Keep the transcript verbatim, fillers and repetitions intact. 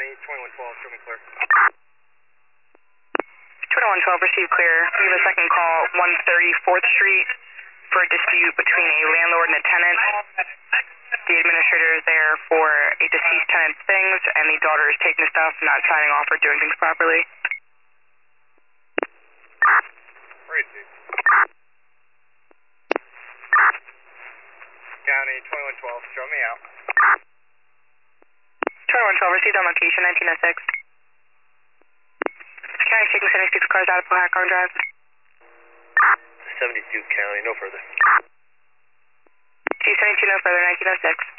County, twenty-one twelve, show me clear. twenty-one twelve, received clear. We have a second call, one thirty fourth Street, for a dispute between a landlord and a tenant. The administrator is there for a deceased tenant's things, and the daughter is taking stuff, not signing off or doing things properly. Receive. County, twenty-one twelve, show me out. twenty-one twelve, received on location, nineteen oh six. County taking seventy-six cars out of Pahacon Drive. seventy-two County, no further. G seventy-two, no further, nineteen oh six.